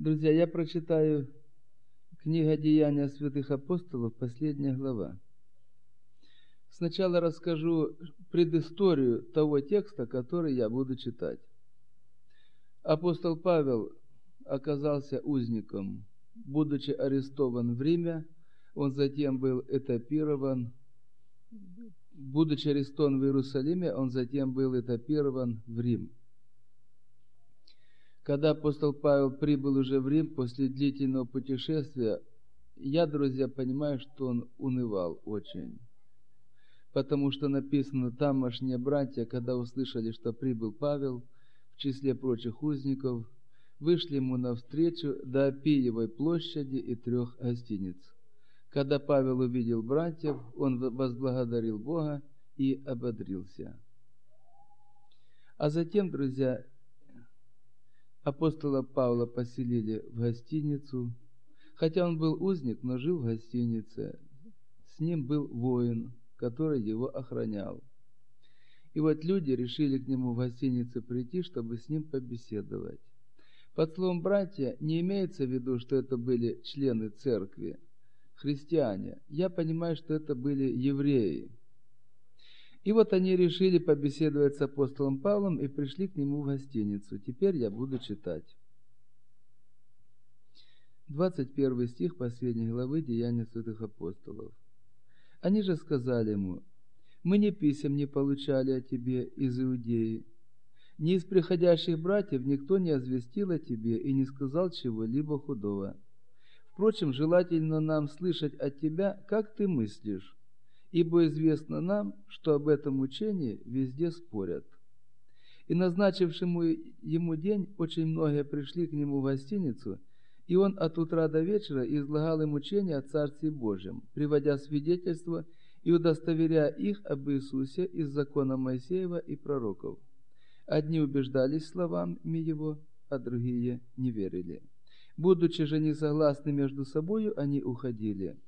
Друзья, я прочитаю книга «Деяния святых апостолов», последняя глава. Сначала расскажу предысторию того текста, который я буду читать. Апостол Павел оказался узником, будучи арестован в Риме. Он затем был этапирован. Будучи арестован в Иерусалиме, он затем был этапирован в Рим. Когда апостол Павел прибыл уже в Рим после длительного путешествия, я, друзья, понимаю, что он унывал очень. Потому что написано, тамошние братья, когда услышали, что прибыл Павел, в числе прочих узников, вышли ему навстречу до Апиевой площади и 3 гостиниц. Когда Павел увидел братьев, он возблагодарил Бога и ободрился. А затем, друзья, апостола Павла поселили в гостиницу. Хотя он был узник, но жил в гостинице. С ним был воин, который его охранял. И вот люди решили к нему в гостинице прийти, чтобы с ним побеседовать. Под словом «братья» не имеется в виду, что это были члены церкви, христиане. Я понимаю, что это были евреи. И вот они решили побеседовать с апостолом Павлом и пришли к нему в гостиницу. Теперь я буду читать. 21 стих последней главы «Деяния святых апостолов». Они же сказали ему: «Мы ни писем не получали о тебе из Иудеи, ни из приходящих братьев никто не озвестил о тебе и не сказал чего-либо худого. Впрочем, желательно нам слышать от тебя, как ты мыслишь, ибо известно нам, что об этом учении везде спорят». И назначившему ему день очень многие пришли к нему в гостиницу, и он от утра до вечера излагал им учение о Царстве Божьем, приводя свидетельства и удостоверяя их об Иисусе из закона Моисеева и пророков. Одни убеждались словами его, а другие не верили. Будучи же несогласны между собою, они уходили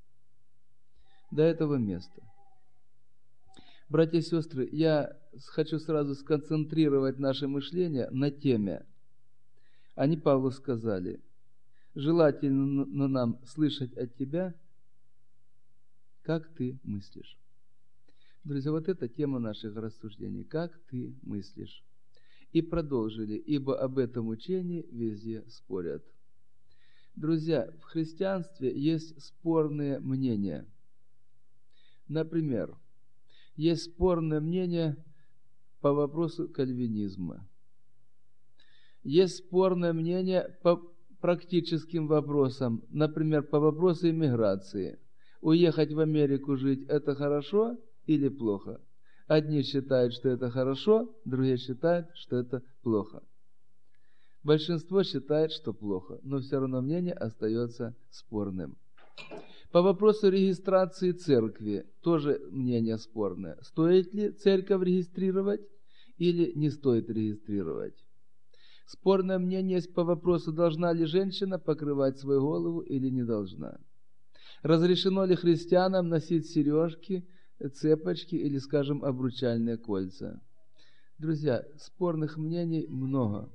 до этого места. Братья и сестры, я хочу сразу сконцентрировать наше мышление на теме. Они Павлу сказали: «Желательно нам слышать от тебя, как ты мыслишь». Друзья, вот это тема наших рассуждений. Как ты мыслишь? И продолжили: «Ибо об этом учении везде спорят». Друзья, в христианстве есть спорные мнения. Например, есть спорное мнение по вопросу кальвинизма. Есть спорное мнение по практическим вопросам, например, по вопросу иммиграции. Уехать в Америку жить – это хорошо или плохо? Одни считают, что это хорошо, другие считают, что это плохо. Большинство считает, что плохо, но все равно мнение остается спорным. По вопросу регистрации церкви тоже мнение спорное. Стоит ли церковь регистрировать или не стоит регистрировать? Спорное мнение есть по вопросу, должна ли женщина покрывать свою голову или не должна. Разрешено ли христианам носить сережки, цепочки или, скажем, обручальные кольца? Друзья, спорных мнений много.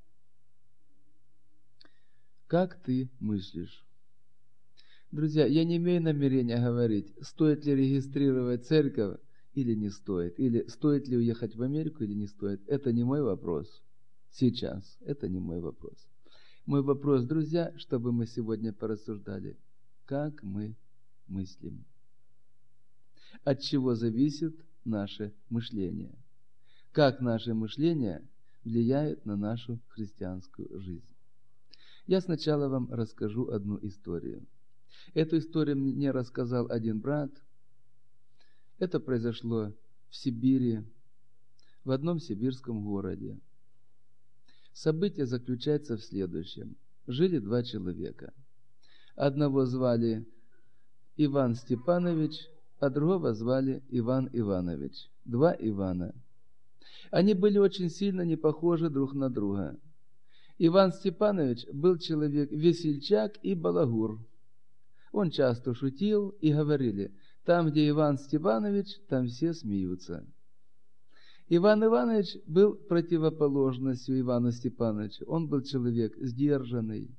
Как ты мыслишь? Друзья, я не имею намерения говорить, стоит ли регистрировать церковь или не стоит, или стоит ли уехать в Америку или не стоит. Это не мой вопрос. Сейчас. Это не мой вопрос. Мой вопрос, друзья, чтобы мы сегодня порассуждали, как мы мыслим. От чего зависит наше мышление? Как наше мышление влияет на нашу христианскую жизнь? Я сначала вам расскажу одну историю. Эту историю мне рассказал один брат. Это произошло в Сибири, в одном сибирском городе. Событие заключается в следующем. Жили 2 человека. Одного звали Иван Степанович, а другого звали Иван Иванович. 2 Ивана. Они были очень сильно не похожи друг на друга. Иван Степанович был человек весельчак и балагур. Он часто шутил, и говорили: там, где Иван Степанович, там все смеются. Иван Иванович был противоположностью Ивану Степановичу. Он был человек сдержанный,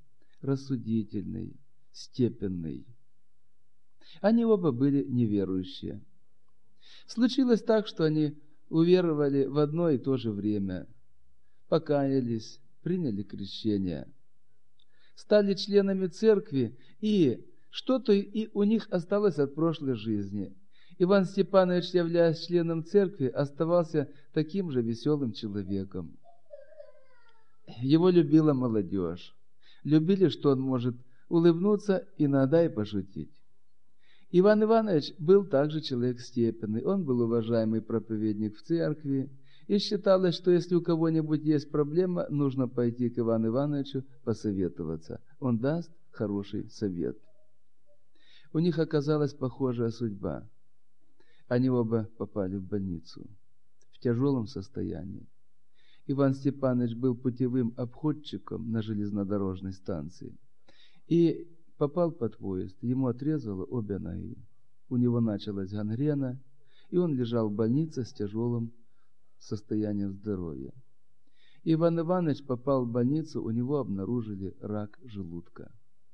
рассудительный, степенный. Они оба были неверующие. Случилось так, что они уверовали в одно и то же время, покаялись, приняли крещение, стали членами церкви, и что-то и у них осталось от прошлой жизни. Иван Степанович, являясь членом церкви, оставался таким же веселым человеком. Его любила молодежь. Любили, что он может улыбнуться, иногда и пошутить. Иван Иванович был также человек степенный. Он был уважаемый проповедник в церкви. И считалось, что если у кого-нибудь есть проблема, нужно пойти к Ивану Ивановичу посоветоваться. Он даст хороший совет. У них оказалась похожая судьба. Они оба попали в больницу в тяжелом состоянии. Иван Степанович был путевым обходчиком на железнодорожной станции и попал под поезд. Ему отрезало обе ноги. У него началась гангрена, и он лежал в больнице с тяжелым состоянием здоровья. Иван Иванович попал в больницу, у него обнаружили рак желудка.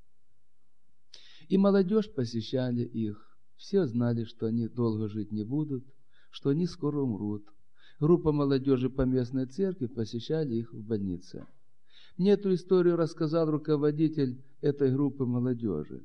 И молодежь посещали их. Все знали, что они долго жить не будут, что они скоро умрут. Группа молодежи по местной церкви посещали их в больнице. Мне эту историю рассказал руководитель этой группы молодежи.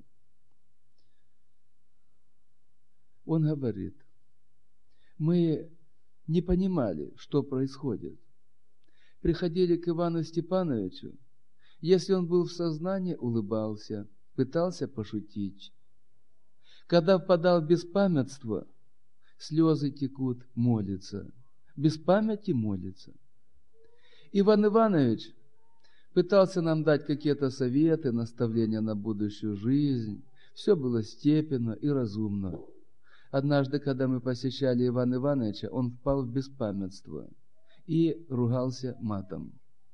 Он говорит, мы не понимали, что происходит. Приходили к Ивану Степановичу. Если он был в сознании, улыбался, пытался пошутить. Когда впадал в беспамятство, слезы текут, молится. Без памяти молится. Иван Иванович пытался нам дать какие-то советы, наставления на будущую жизнь. Все было степенно и разумно. Однажды, когда мы посещали Ивана Ивановича, он впал в беспамятство и ругался матом.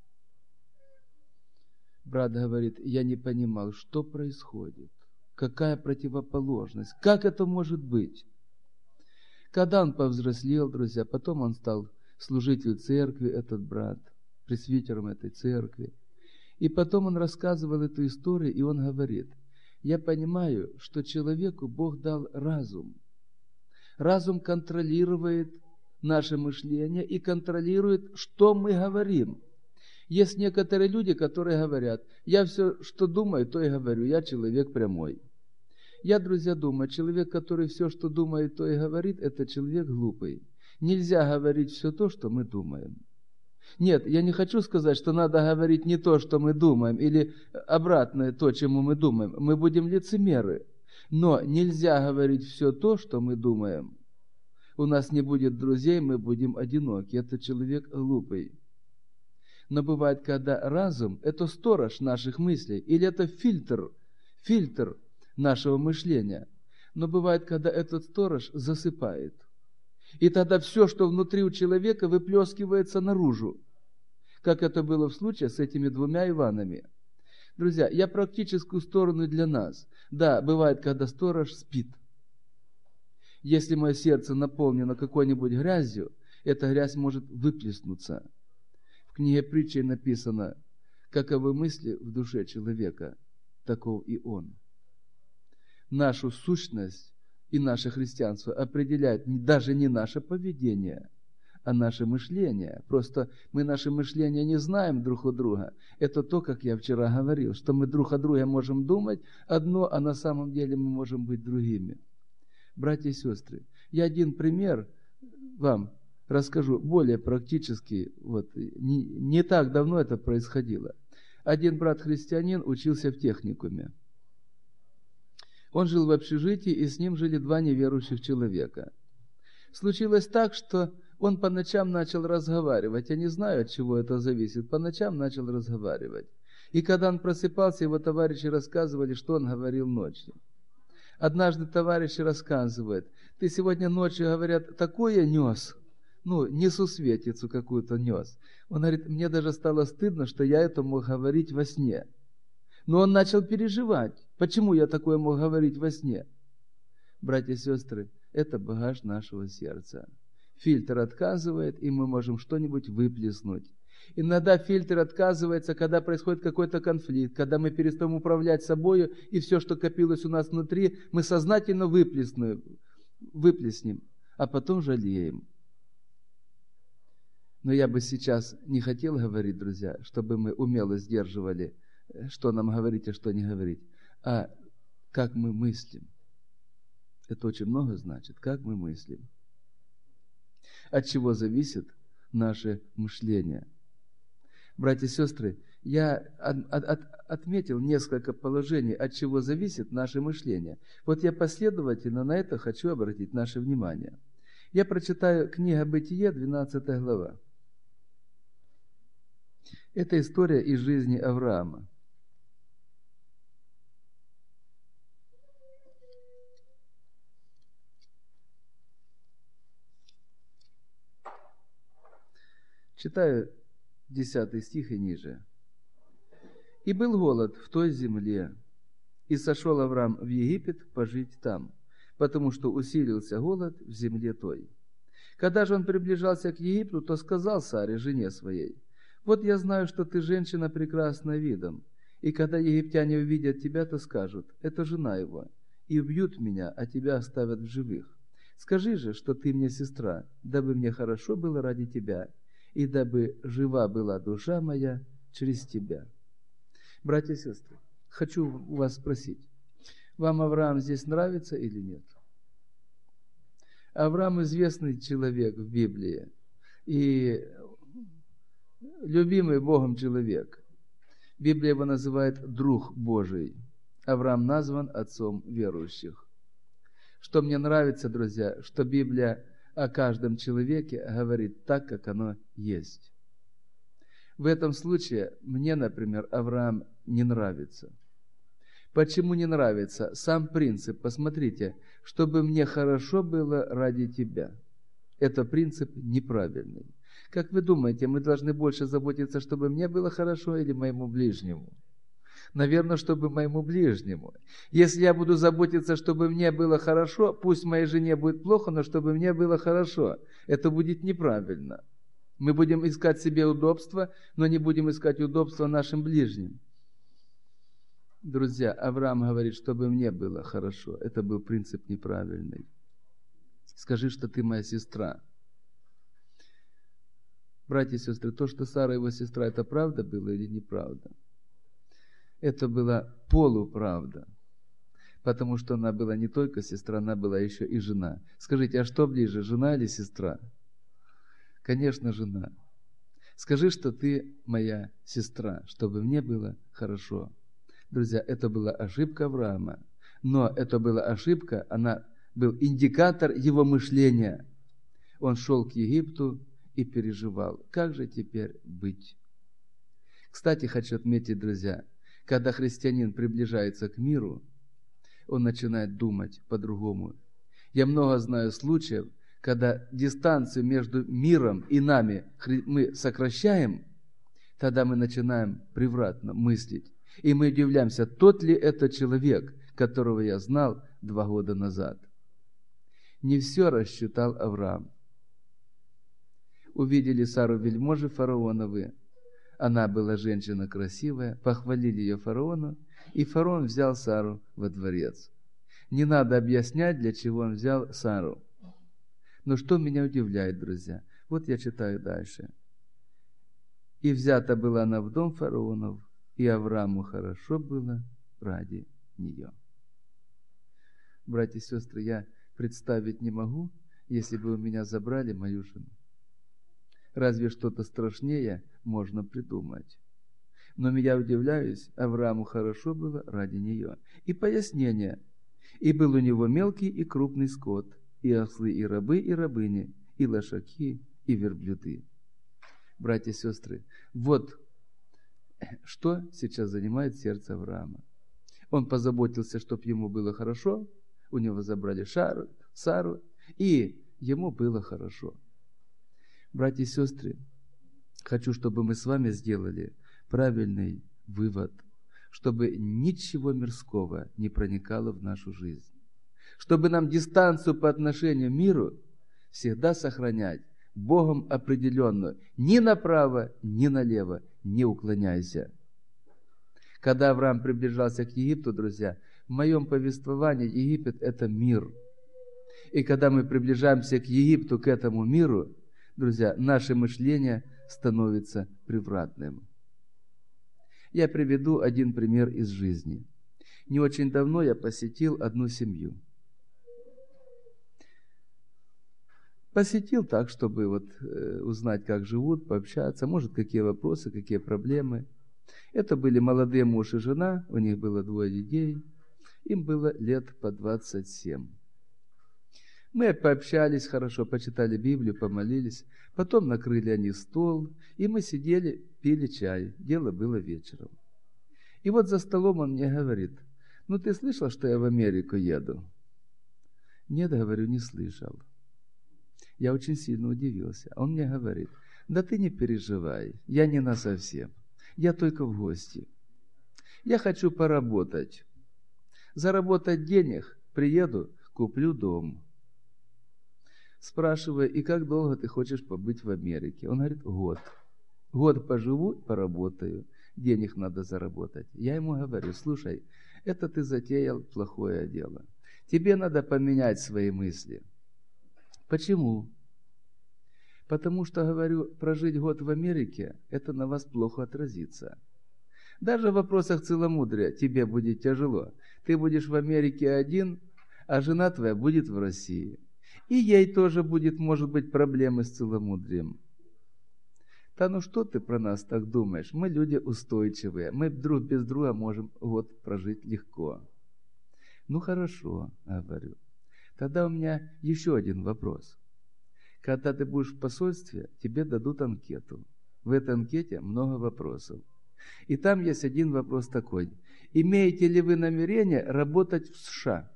Брат говорит, я не понимал, что происходит. Какая противоположность? Как это может быть? Когда он повзрослел, друзья, потом он стал служителем церкви, этот брат, пресвитером этой церкви. И потом он рассказывал эту историю, и он говорит, я понимаю, что человеку Бог дал разум. Разум контролирует наше мышление и контролирует, что мы говорим. Есть некоторые люди, которые говорят, я все, что думаю, то и говорю, я человек прямой. Я, друзья, думаю, человек, который все, что думает, то и говорит, это человек глупый. Нельзя говорить все то, что мы думаем. Нет, я не хочу сказать, что надо говорить не то, что мы думаем, или обратное то, чему мы думаем. Мы будем лицемеры. Но нельзя говорить все то, что мы думаем. У нас не будет друзей, мы будем одиноки. Это человек глупый. Но бывает, когда разум – это сторож наших мыслей, или это фильтр нашего мышления. Но бывает, когда этот сторож засыпает. И тогда все, что внутри у человека, выплескивается наружу. Как это было в случае с этими двумя Иванами. Друзья, я практическую сторону для нас. Да, бывает, когда сторож спит. Если мое сердце наполнено какой-нибудь грязью, эта грязь может выплеснуться. В книге притчи написано, каковы мысли в душе человека, таков и он. Нашу сущность и наше христианство определяет даже не наше поведение, а наше мышление. Просто мы наше мышление не знаем друг у друга. Это то, как я вчера говорил, что мы друг о друге можем думать одно, а на самом деле мы можем быть другими. Братья и сестры, я один пример вам расскажу, более практически. Не так давно это происходило. Один брат-христианин учился в техникуме. Он жил в общежитии, и с ним жили два неверующих человека. Случилось так, что он по ночам начал разговаривать. Я не знаю, от чего это зависит. По ночам начал разговаривать. И когда он просыпался, его товарищи рассказывали, что он говорил ночью. Однажды товарищи рассказывают, ты сегодня ночью, говорят, такое нес, несусветицу какую-то нес. Он говорит, мне даже стало стыдно, что я это мог говорить во сне. Но он начал переживать, почему я такое мог говорить во сне. Братья и сестры, это багаж нашего сердца. Фильтр отказывает, и мы можем что-нибудь выплеснуть. Иногда фильтр отказывается, когда происходит какой-то конфликт, когда мы перестаем управлять собой, и все, что копилось у нас внутри, мы сознательно выплеснем, а потом жалеем. Но я бы сейчас не хотел говорить, друзья, чтобы мы умело сдерживали, что нам говорить, а что не говорить, а как мы мыслим. Это очень много значит, как мы мыслим. От чего зависит наше мышление. Братья и сестры, я отметил несколько положений, от чего зависит наше мышление. Вот я последовательно на это хочу обратить наше внимание. Я прочитаю книга Бытие, 12 глава. Это история из жизни Авраама. Читаю 10 стих и ниже. «И был голод в той земле, и сошел Авраам в Египет пожить там, потому что усилился голод в земле той. Когда же он приближался к Египту, то сказал Саре, жене своей: вот я знаю, что ты женщина прекрасна видом, и когда египтяне увидят тебя, то скажут: это жена его, и убьют меня, а тебя оставят в живых. Скажи же, что ты мне сестра, дабы мне хорошо было ради тебя, и дабы жива была душа моя через тебя». Братья и сестры, хочу у вас спросить, вам Авраам здесь нравится или нет? Авраам известный человек в Библии и любимый Богом человек. Библия его называет друг Божий. Авраам назван отцом верующих. Что мне нравится, друзья, что Библия о каждом человеке говорит так, как оно есть. В этом случае мне, например, Авраам не нравится. Почему не нравится? Сам принцип, посмотрите, чтобы мне хорошо было ради тебя. Это принцип неправильный. Как вы думаете, мы должны больше заботиться, чтобы мне было хорошо или моему ближнему? Наверное, чтобы моему ближнему. Если я буду заботиться, чтобы мне было хорошо, пусть моей жене будет плохо, но чтобы мне было хорошо, это будет неправильно. Мы будем искать себе удобства, но не будем искать удобства нашим ближним. Друзья, Авраам говорит, чтобы мне было хорошо. Это был принцип неправильный. Скажи, что ты моя сестра. Братья и сестры, то, что Сара его сестра, это правда было или неправда? Это была полуправда, потому что она была не только сестра, она была еще и жена. Скажите, а что ближе, жена или сестра? Конечно, жена. Скажи, что ты моя сестра, чтобы мне было хорошо. Друзья, это была ошибка Авраама, но это была ошибка, она был индикатор его мышления. Он шел к Египту и переживал, как же теперь быть. Кстати, хочу отметить, друзья, когда христианин приближается к миру, он начинает думать по-другому. Я много знаю случаев, когда дистанцию между миром и нами мы сокращаем, тогда мы начинаем превратно мыслить. И мы удивляемся, тот ли это человек, которого я знал 2 года назад. Не все рассчитал Авраам. Увидели Сару вельможи фараоновы. Она была женщина красивая, похвалили ее фараону, и фараон взял Сару во дворец. Не надо объяснять, для чего он взял Сару. Но что меня удивляет, друзья? Вот я читаю дальше. «И взята была она в дом фараонов, и Аврааму хорошо было ради нее». Братья и сестры, я представить не могу, если бы у меня забрали мою жену. Разве что-то страшнее можно придумать. Но я удивляюсь, Аврааму хорошо было ради нее. И пояснение. «И был у него мелкий и крупный скот, и ослы, и рабы, и рабыни, и лошаки, и верблюды». Братья и сестры, вот что сейчас занимает сердце Авраама. Он позаботился, чтобы ему было хорошо, у него забрали Сару, и ему было хорошо. Братья и сестры, хочу, чтобы мы с вами сделали правильный вывод, чтобы ничего мирского не проникало в нашу жизнь. Чтобы нам дистанцию по отношению к миру всегда сохранять Богом определенную. Ни направо, ни налево не уклоняйся. Когда Авраам приближался к Египту, друзья, в моем повествовании Египет – это мир. И когда мы приближаемся к Египту, к этому миру, друзья, наше мышление становится превратным. Я приведу один пример из жизни. Не очень давно я посетил одну семью. Посетил так, чтобы узнать, как живут, пообщаться, может, какие вопросы, какие проблемы. Это были молодые муж и жена, у них было 2 детей, им было лет по 27. Мы пообщались хорошо, почитали Библию, помолились, потом накрыли они стол, и мы сидели, пили чай, дело было вечером. И вот за столом он мне говорит: ну ты слышал, что я в Америку еду? Нет, говорю, не слышал. Я очень сильно удивился. Он мне говорит: да ты не переживай, я не насовсем, я только в гости. Я хочу поработать, заработать денег, приеду, куплю дом. Спрашиваю: и как долго ты хочешь побыть в Америке? Он говорит: год. Год поживу, поработаю, денег надо заработать. Я ему говорю: слушай, это ты затеял плохое дело. Тебе надо поменять свои мысли. Почему? Потому что, говорю, прожить год в Америке, это на вас плохо отразится. Даже в вопросах целомудрия тебе будет тяжело. Ты будешь в Америке один, а жена твоя будет в России. И ей тоже будет, может быть, проблемы с целомудрием. Да ну что ты про нас так думаешь? Мы люди устойчивые, мы друг без друга можем год прожить легко. Ну хорошо, говорю. Тогда у меня еще один вопрос. Когда ты будешь в посольстве, тебе дадут анкету. В этой анкете много вопросов. И там есть один вопрос такой: имеете ли вы намерение работать в США?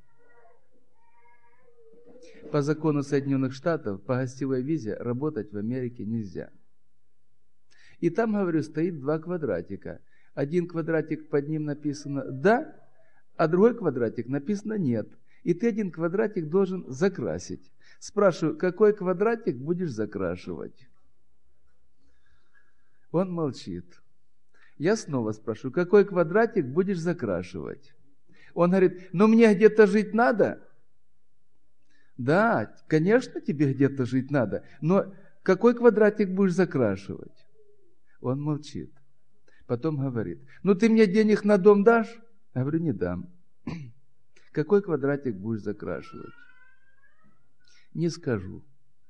По закону Соединенных Штатов, по гостевой визе работать в Америке нельзя. И там, говорю, стоит 2 квадратика. Один квадратик, под ним написано «да», а другой квадратик написано «нет». И ты один квадратик должен закрасить. Спрашиваю: какой квадратик будешь закрашивать? Он молчит. Я снова спрашиваю: какой квадратик будешь закрашивать? Он говорит: ну мне где-то жить надо. Да, конечно, тебе где-то жить надо, но какой квадратик будешь закрашивать? Он молчит. Потом говорит: ну ты мне денег на дом дашь? Я говорю: не дам. Какой квадратик будешь закрашивать? Не скажу.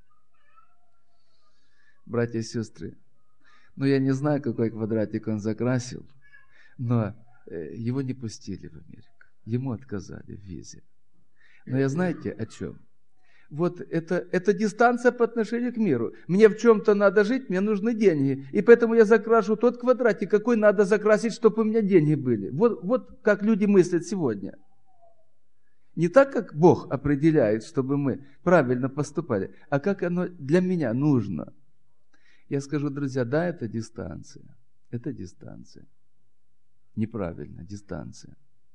Братья и сестры, я не знаю, какой квадратик он закрасил, но его не пустили в Америку. Ему отказали в визе. Но я знаете о чем? Вот это дистанция по отношению к миру. Мне в чем-то надо жить, мне нужны деньги. И поэтому я закрашу тот квадратик, какой надо закрасить, чтобы у меня деньги были. Вот как люди мыслят сегодня. Не так, как Бог определяет, чтобы мы правильно поступали, а как оно для меня нужно. Я скажу, друзья, да, это дистанция. Это дистанция. Неправильно, дистанция.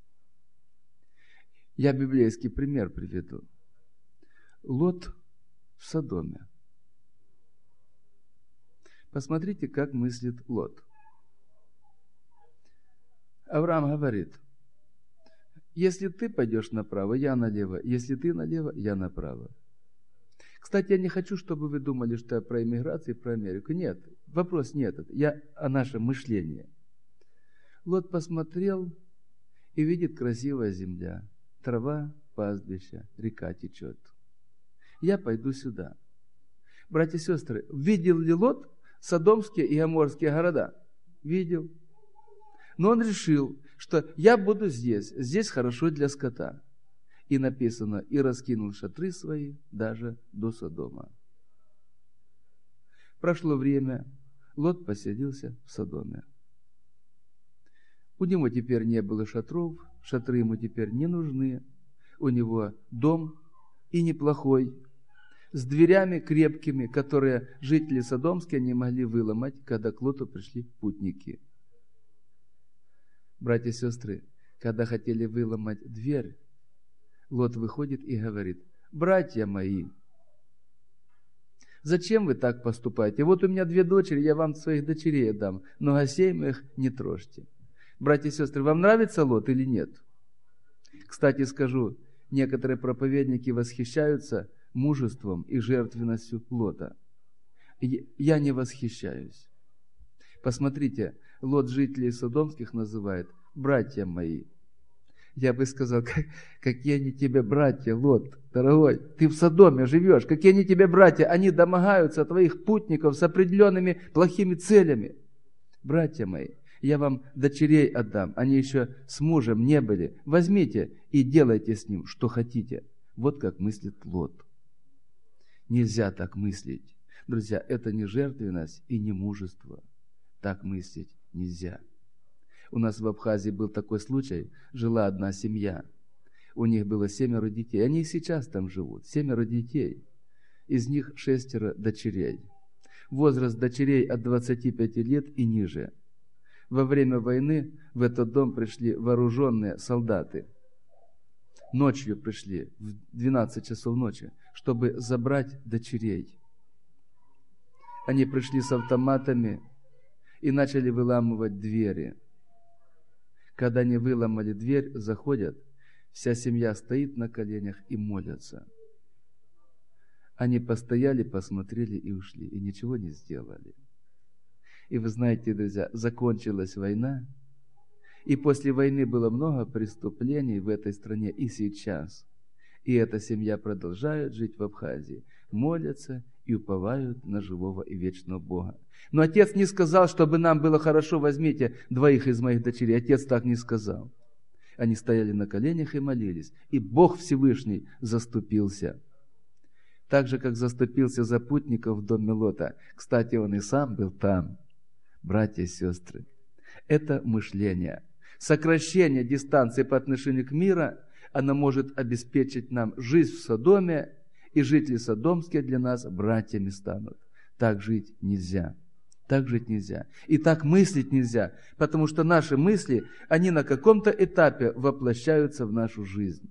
Я библейский пример приведу. Лот в Содоме. Посмотрите, как мыслит Лот. Авраам говорит: если ты пойдешь направо, я налево. Если ты налево, я направо. Кстати, я не хочу, чтобы вы думали, что я про иммиграцию и про Америку. Нет, вопрос не этот. Я о нашем мышлении. Лот посмотрел и видит: красивая земля, трава, пастбище, река течет. Я пойду сюда. Братья и сестры, видел ли Лот содомские и гоморские города? Видел. Но он решил, что я буду здесь хорошо для скота. И написано: и раскинул шатры свои даже до Содома. Прошло время, Лот поселился в Содоме. У него теперь не было шатров, шатры ему теперь не нужны. У него дом и неплохой, с дверями крепкими, которые жители Содомские не могли выломать, когда к Лоту пришли путники. Братья и сестры, когда хотели выломать дверь, Лот выходит и говорит: братья мои, Зачем вы так поступаете? Вот у меня 2 дочери, я вам своих дочерей дам, но гостей моих не трожьте. Братья и сестры, вам нравится Лот или нет? Кстати, скажу, некоторые проповедники восхищаются мужеством и жертвенностью Лота. Я не восхищаюсь. Посмотрите, Лот жителей Содомских называет «братья мои». Я бы сказал, какие они тебе братья, Лот, дорогой, ты в Содоме живешь, какие они тебе братья, они домогаются твоих путников с определенными плохими целями. Братья мои, я вам дочерей отдам, они еще с мужем не были, возьмите и делайте с ним, что хотите. Вот как мыслит Лот. Нельзя так мыслить. Друзья, это не жертвенность и не мужество. Так мыслить нельзя. У нас в Абхазии был такой случай, жила одна семья. У них было 7 детей, они и сейчас там живут, 7 детей. Из них 6 дочерей. Возраст дочерей от 25 лет и ниже. Во время войны в этот дом пришли вооруженные солдаты. Ночью пришли, в 12 часов ночи, чтобы забрать дочерей. Они пришли с автоматами и начали выламывать двери. Когда они выломали дверь, заходят, вся семья стоит на коленях и молятся. Они постояли, посмотрели и ушли, и ничего не сделали. И вы знаете, друзья, закончилась война, и после войны было много преступлений в этой стране и сейчас. И эта семья продолжает жить в Абхазии, молятся и уповают на живого и вечного Бога. Но отец не сказал, чтобы нам было хорошо, возьмите 2 из моих дочерей. Отец так не сказал. Они стояли на коленях и молились, и Бог Всевышний заступился. Так же, как заступился за путников в доме Лота. Кстати, он и сам был там. Братья и сестры, это мышление. Сокращение дистанции по отношению к миру, оно может обеспечить нам жизнь в Содоме, и жители Содомские для нас братьями станут. Так жить нельзя. Так жить нельзя. И так мыслить нельзя, потому что наши мысли, они на каком-то этапе воплощаются в нашу жизнь.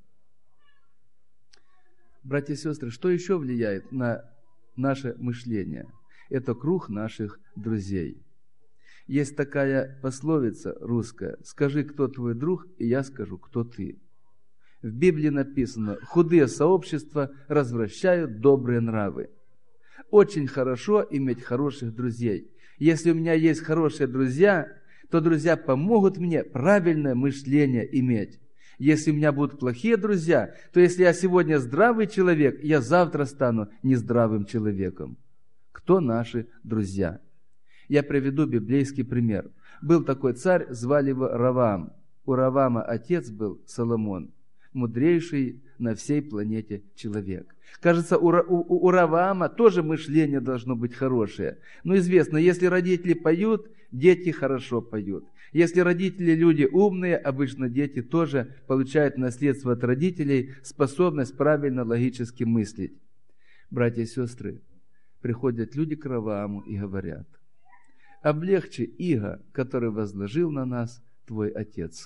Братья и сестры, что еще влияет на наше мышление? Это круг наших друзей. Есть такая пословица русская: «Скажи, кто твой друг, и я скажу, кто ты». В Библии написано: «Худые сообщества развращают добрые нравы». Очень хорошо иметь хороших друзей. Если у меня есть хорошие друзья, то друзья помогут мне правильное мышление иметь. Если у меня будут плохие друзья, то если я сегодня здравый человек, я завтра стану нездравым человеком. Кто наши друзья? Я приведу библейский пример. Был такой царь, звали его Равам. У Равама отец был Соломон, мудрейший на всей планете человек. Кажется, у Равама тоже мышление должно быть хорошее. Но известно, если родители поют, дети хорошо поют. Если родители люди умные, обычно дети тоже получают наследство от родителей, способность правильно логически мыслить. Братья и сестры, приходят люди к Раваму и говорят: «Облегчи иго, который возложил на нас твой отец».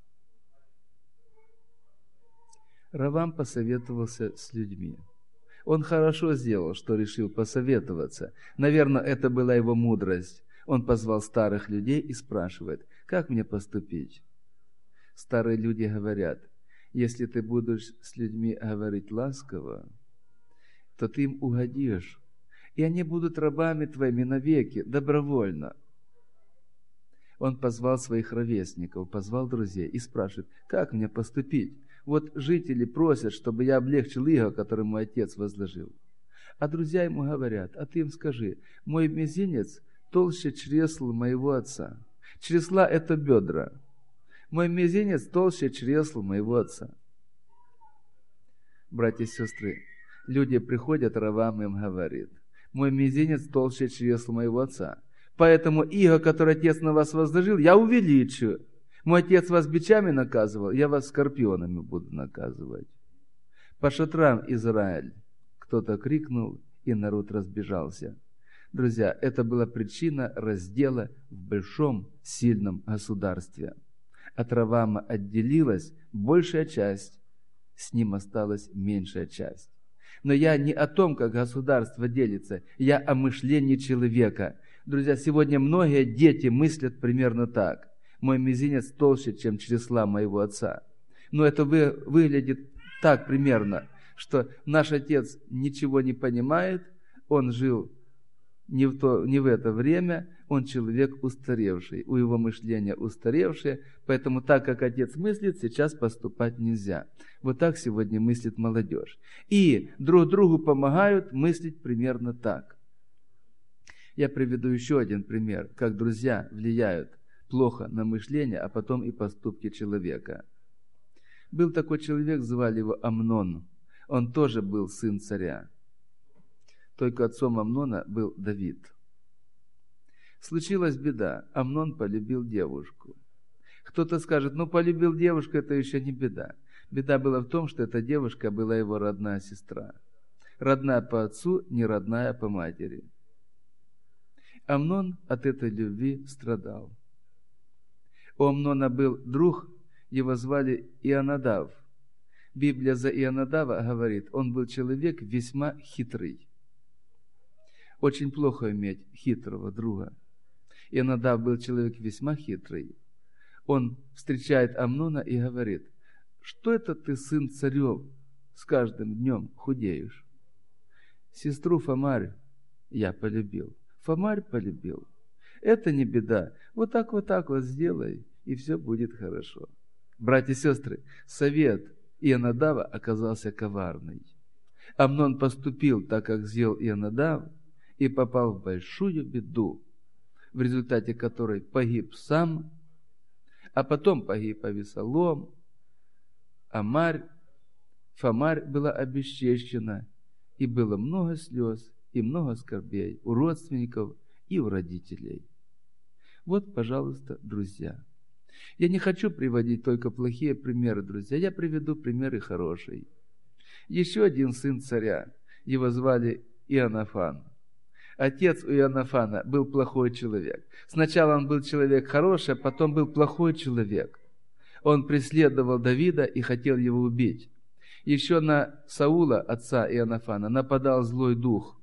Равам посоветовался с людьми. Он хорошо сделал, что решил посоветоваться. Наверное, это была его мудрость. Он позвал старых людей и спрашивает: «Как мне поступить?» Старые люди говорят: «Если ты будешь с людьми говорить ласково, то ты им угодишь, и они будут рабами твоими навеки, добровольно». Он позвал своих ровесников, позвал друзей и спрашивает: «Как мне поступить? Вот жители просят, чтобы я облегчил иго, который мой отец возложил». А друзья ему говорят: «А ты им скажи: мой мизинец толще чресл моего отца». Чресла – это бедра. Мой мизинец толще чресл моего отца. Братья и сестры, люди приходят, Равам им говорит: мой мизинец толще чресл моего отца. Поэтому иго, которое отец на вас возложил, я увеличу. Мой отец вас бичами наказывал, я вас скорпионами буду наказывать. По шатрам Израиль! Кто-то крикнул, и народ разбежался. Друзья, это была причина раздела в большом, сильном государстве. От Равама отделилась большая часть, с ним осталась меньшая часть. Но я не о том, как государство делится, я о мышлении человека. Друзья, сегодня многие дети мыслят примерно так. Мой мизинец толще, чем чресла моего отца. Но это выглядит так примерно, что наш отец ничего не понимает, он жил не в это время, он человек устаревший, у его мышления устаревшее, поэтому так, как отец мыслит, сейчас поступать нельзя. Вот так сегодня мыслит молодежь. И друг другу помогают мыслить примерно так. Я приведу еще один пример, как друзья влияют плохо на мышление, а потом и поступки человека. Был такой человек, звали его Амнон. Он тоже был сын царя. Только отцом Амнона был Давид. Случилась беда. Амнон полюбил девушку. Кто-то скажет, полюбил девушку, это еще не беда. Беда была в том, что эта девушка была его родная сестра. Родная по отцу, не родная по матери. Амнон от этой любви страдал. У Амнона был друг, его звали Ионадав. Библия за Ионадава говорит, он был человек весьма хитрый. Очень плохо иметь хитрого друга. Ионадав был человек весьма хитрый. Он встречает Амнона и говорит, что это ты, сын царев, с каждым днем худеешь? Сестру Фомарь я полюбил. Фомарь полюбил. Это не беда. Вот так вот сделай, и все будет хорошо. Братья и сестры, совет Ионадава оказался коварный. Амнон поступил так, как сделал Ионадав, и попал в большую беду, в результате которой погиб сам, а потом погиб Авесолом, Фомарь была обесчещена, и было много слез и много скорбей у родственников и у родителей. Вот, пожалуйста, друзья. Я не хочу приводить только плохие примеры, друзья. Я приведу примеры хорошие. Еще один сын царя. Его звали Иоаннафан. Отец у Иоаннафана был плохой человек. Сначала он был человек хороший, а потом был плохой человек. Он преследовал Давида и хотел его убить. Еще на Саула, отца Иоаннафана, нападал злой дух.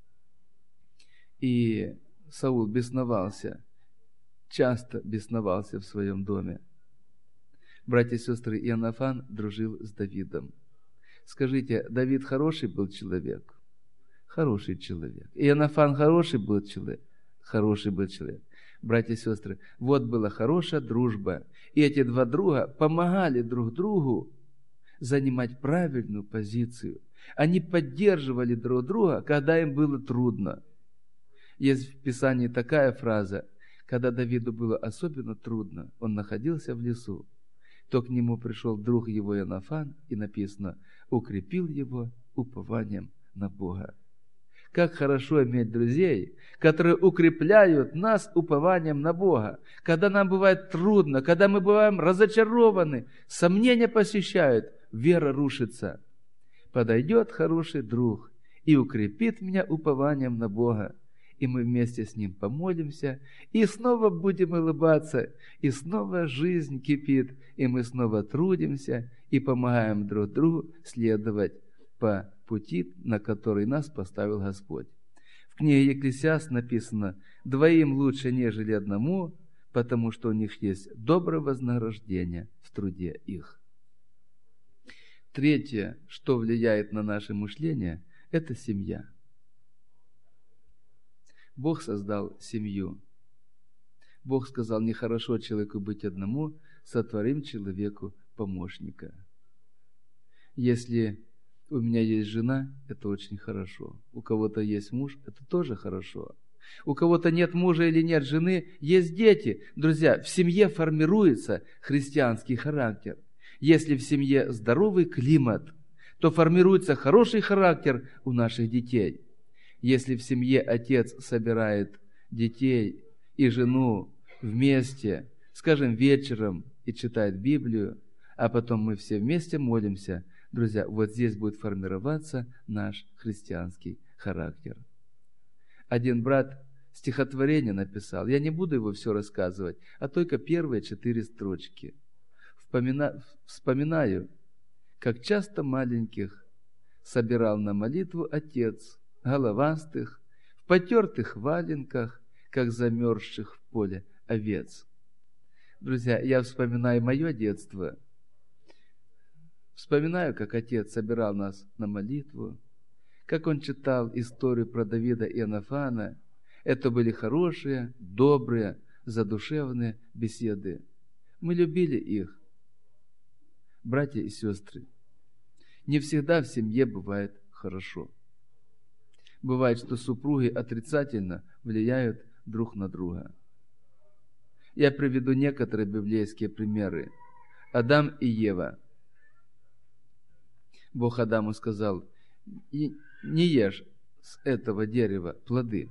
И Саул бесновался, часто бесновался в своем доме. Братья и сестры, Иоаннафан дружил с Давидом. Скажите, Давид хороший был человек? Хороший человек. Иоаннафан хороший был человек? Хороший был человек. Братья и сестры, вот была хорошая дружба. И эти два друга помогали друг другу занимать правильную позицию. Они поддерживали друг друга, когда им было трудно. Есть в Писании такая фраза, когда Давиду было особенно трудно, он находился в лесу, то к нему пришел друг его Иоаннафан, и написано, укрепил его упованием на Бога. Как хорошо иметь друзей, которые укрепляют нас упованием на Бога. Когда нам бывает трудно, когда мы бываем разочарованы, сомнения посещают, вера рушится. Подойдет хороший друг и укрепит меня упованием на Бога. И мы вместе с ним помолимся, и снова будем улыбаться, и снова жизнь кипит, и мы снова трудимся и помогаем друг другу следовать по пути, на который нас поставил Господь. В книге Екклесиаст написано, «Двоим лучше, нежели одному, потому что у них есть доброе вознаграждение в труде их». Третье, что влияет на наше мышление, это семья. Бог создал семью. Бог сказал, нехорошо человеку быть одному, сотворим человеку помощника. Если у меня есть жена, это очень хорошо. У кого-то есть муж, это тоже хорошо. У кого-то нет мужа или нет жены, есть дети. Друзья, в семье формируется христианский характер. Если в семье здоровый климат, то формируется хороший характер у наших детей. Если в семье отец собирает детей и жену вместе, скажем, вечером и читает Библию, а потом мы все вместе молимся, друзья, вот здесь будет формироваться наш христианский характер. Один брат стихотворение написал, я не буду его все рассказывать, а только первые 4 строчки. Вспоминаю, как часто маленьких собирал на молитву отец головастых, в потертых валенках, как замерзших в поле овец. Друзья, я вспоминаю мое детство. Вспоминаю, как отец собирал нас на молитву, как он читал историю про Давида и Иоаннафана. Это были хорошие, добрые, задушевные беседы. Мы любили их. Братья и сестры, не всегда в семье бывает хорошо. Бывает, что супруги отрицательно влияют друг на друга. Я приведу некоторые библейские примеры. Адам и Ева. Бог Адаму сказал: не ешь с этого дерева плоды.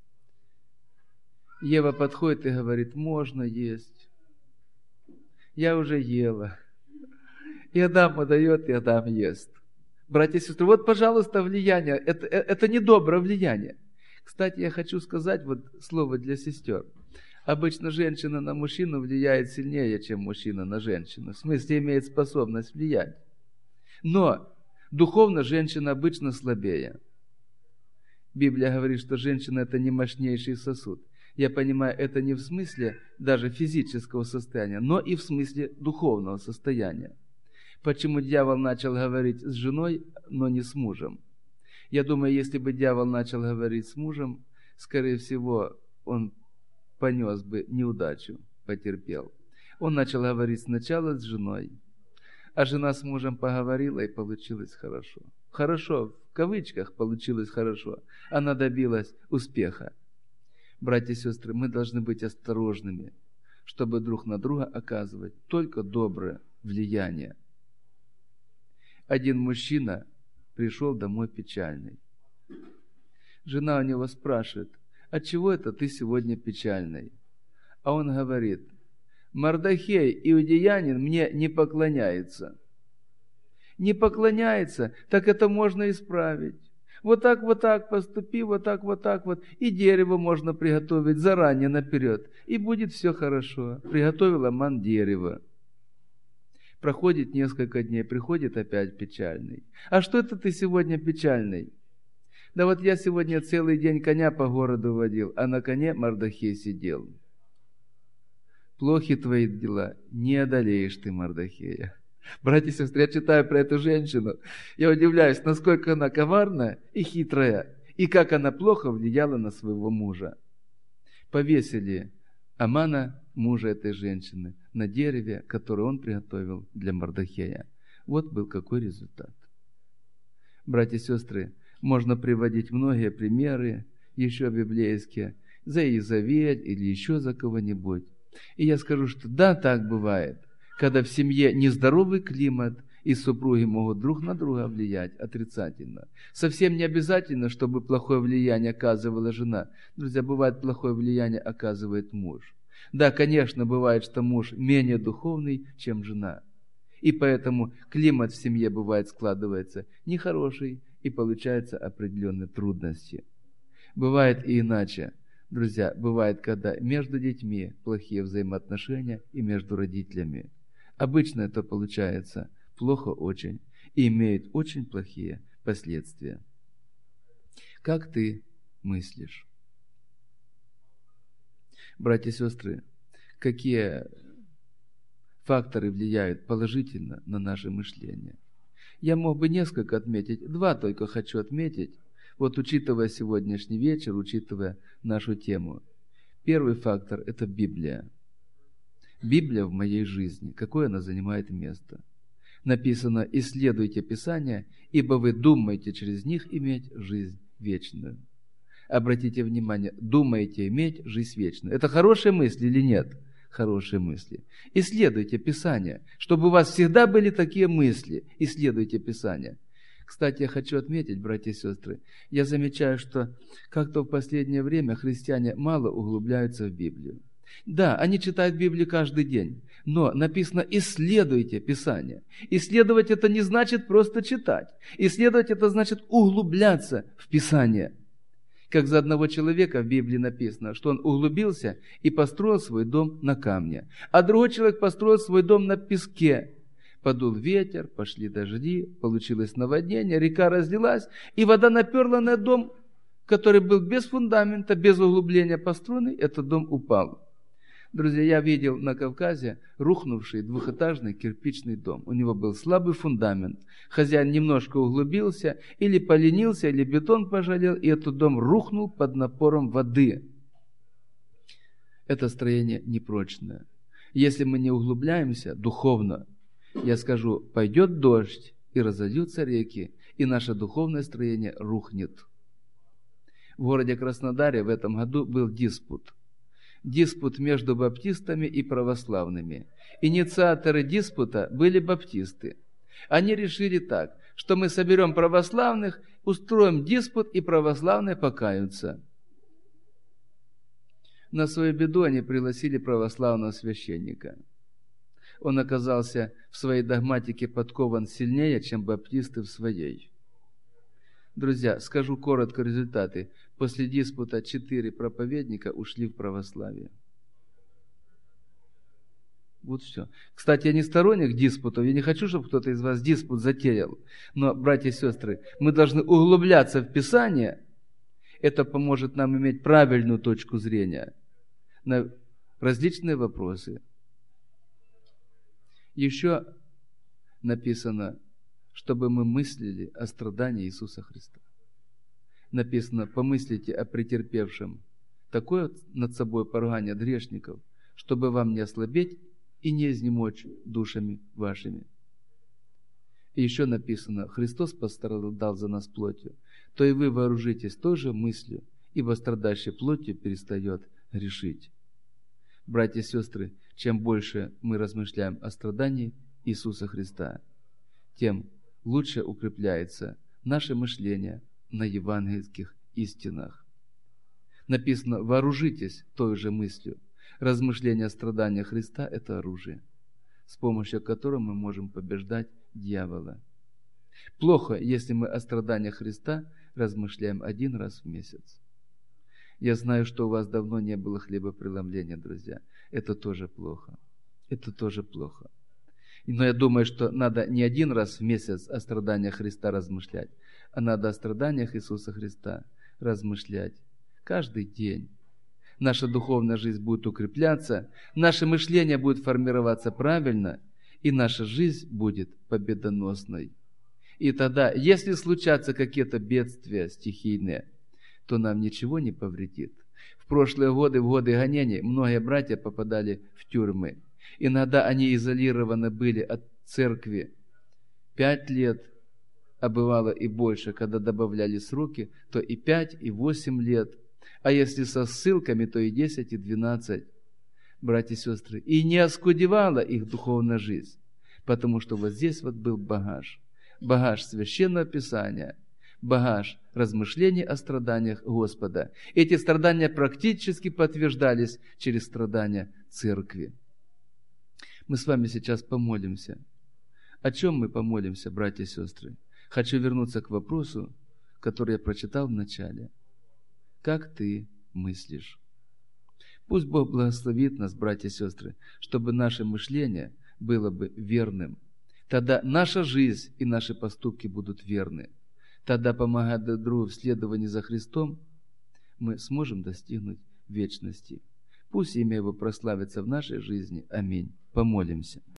Ева подходит и говорит: можно есть. Я уже ела. И Адам дает, и Адам ест. Братья и сестры, вот, пожалуйста, влияние. Это недоброе влияние. Кстати, я хочу сказать вот слово для сестер. Обычно женщина на мужчину влияет сильнее, чем мужчина на женщину. В смысле, имеет способность влиять. Но духовно женщина обычно слабее. Библия говорит, что женщина – это не мощнейший сосуд. Я понимаю, это не в смысле даже физического состояния, но и в смысле духовного состояния. Почему дьявол начал говорить с женой, но не с мужем? Я думаю, если бы дьявол начал говорить с мужем, скорее всего, он понес бы неудачу, потерпел. Он начал говорить сначала с женой, а жена с мужем поговорила, и получилось хорошо. Хорошо, в кавычках, получилось хорошо. Она добилась успеха. Братья и сестры, мы должны быть осторожными, чтобы друг на друга оказывать только доброе влияние. Один мужчина пришел домой печальный. Жена у него спрашивает: отчего это ты сегодня печальный? А он говорит: Мордохей, иудеянин, мне не поклоняется. Не поклоняется, так это можно исправить. Вот так поступи, вот так, и дерево можно приготовить заранее наперед, и будет все хорошо. Приготовил Аман дерево. Проходит несколько дней, приходит опять печальный. А что это ты сегодня печальный? Да вот я сегодня целый день коня по городу водил, а на коне Мордохей сидел. Плохи твои дела, не одолеешь ты Мордохея. Братья и сестры, я читаю про эту женщину, я удивляюсь, насколько она коварная и хитрая, и как она плохо влияла на своего мужа. Повесили Амана, мужа этой женщины, на дереве, которое он приготовил для Мордохея. Вот был какой результат. Братья и сестры, можно приводить многие примеры, еще библейские, за Иезавель или еще за кого-нибудь. И я скажу, что да, так бывает, когда в семье нездоровый климат, и супруги могут друг на друга влиять отрицательно. Совсем не обязательно, чтобы плохое влияние оказывала жена. Друзья, бывает, плохое влияние оказывает муж. Да, конечно, бывает, что муж менее духовный, чем жена. И поэтому климат в семье бывает складывается нехороший, и получаются определенные трудности. Бывает и иначе. Друзья, бывает, когда между детьми плохие взаимоотношения и между родителями. Обычно это получается плохо очень и имеет очень плохие последствия. Как ты мыслишь? Братья и сестры, какие факторы влияют положительно на наше мышление? Я мог бы несколько отметить, 2 только хочу отметить, вот учитывая сегодняшний вечер, учитывая нашу тему. Первый фактор – это Библия. Библия в моей жизни, какое она занимает место? Написано: «Исследуйте Писания, ибо вы думаете через них иметь жизнь вечную». Обратите внимание, думаете иметь жизнь вечную. Это хорошие мысли или нет? Хорошие мысли. Исследуйте Писания, чтобы у вас всегда были такие мысли. Исследуйте Писания. Кстати, я хочу отметить, братья и сестры, я замечаю, что как-то в последнее время христиане мало углубляются в Библию. Да, они читают Библию каждый день, но написано: исследуйте Писание. Исследовать это не значит просто читать. Исследовать это значит углубляться в Писание. Как за одного человека в Библии написано, что он углубился и построил свой дом на камне, а другой человек построил свой дом на песке. Подул ветер, пошли дожди, получилось наводнение, река разлилась, и вода наперла на дом, который был без фундамента, без углубления построенный, этот дом упал. Друзья, я видел на Кавказе рухнувший двухэтажный кирпичный дом. У него был слабый фундамент. Хозяин немножко углубился, или поленился, или бетон пожалел, и этот дом рухнул под напором воды. Это строение непрочное. Если мы не углубляемся духовно, я скажу, пойдет дождь, и разойдутся реки, и наше духовное строение рухнет. В городе Краснодаре в этом году был диспут. Диспут между баптистами и православными. Инициаторы диспута были баптисты. Они решили так, что мы соберем православных, устроим диспут, и православные покаются. На свою беду они пригласили православного священника. Он оказался в своей догматике подкован сильнее, чем баптисты в своей. Друзья, скажу коротко результаты. После диспута 4 проповедника ушли в православие. Вот все. Кстати, я не сторонник диспутов, я не хочу, чтобы кто-то из вас диспут затеял. Но, братья и сестры, мы должны углубляться в Писание. Это поможет нам иметь правильную точку зрения на различные вопросы. Еще написано, чтобы мы мыслили о страдании Иисуса Христа. Написано, помыслите о претерпевшем такое над собой поругание грешников, чтобы вам не ослабеть и не изнемочь душами вашими. И еще написано, Христос пострадал за нас плотью, то и вы вооружитесь той же мыслью, ибо страдающий плотью перестает грешить. Братья и сестры, чем больше мы размышляем о страдании Иисуса Христа, тем лучше укрепляется наше мышление на евангельских истинах. Написано, вооружитесь той же мыслью. Размышление о страданиях Христа – это оружие, с помощью которого мы можем побеждать дьявола. Плохо, если мы о страданиях Христа размышляем 1 раз в месяц. Я знаю, что у вас давно не было хлебопреломления, друзья. Это тоже плохо. Это тоже плохо. Но я думаю, что надо не 1 раз в месяц о страданиях Христа размышлять, а надо о страданиях Иисуса Христа размышлять каждый день. Наша духовная жизнь будет укрепляться, наше мышление будет формироваться правильно, и наша жизнь будет победоносной. И тогда, если случатся какие-то бедствия стихийные, то нам ничего не повредит. В прошлые годы, в годы гонений, многие братья попадали в тюрьмы. Иногда они изолированы были от церкви 5 лет, а бывало и больше, когда добавляли сроки, то и 5, и 8 лет. А если со ссылками, то и 10, и 12, братья и сестры. И не оскудевала их духовная жизнь, потому что вот здесь вот был багаж. Багаж Священного Писания, багаж размышлений о страданиях Господа. Эти страдания практически подтверждались через страдания церкви. Мы с вами сейчас помолимся. О чем мы помолимся, братья и сестры? Хочу вернуться к вопросу, который я прочитал в начале. Как ты мыслишь? Пусть Бог благословит нас, братья и сестры, чтобы наше мышление было бы верным. Тогда наша жизнь и наши поступки будут верны. Тогда, помогая друг другу в следовании за Христом, мы сможем достигнуть вечности. Пусть имя Его прославится в нашей жизни. Аминь. Помолимся.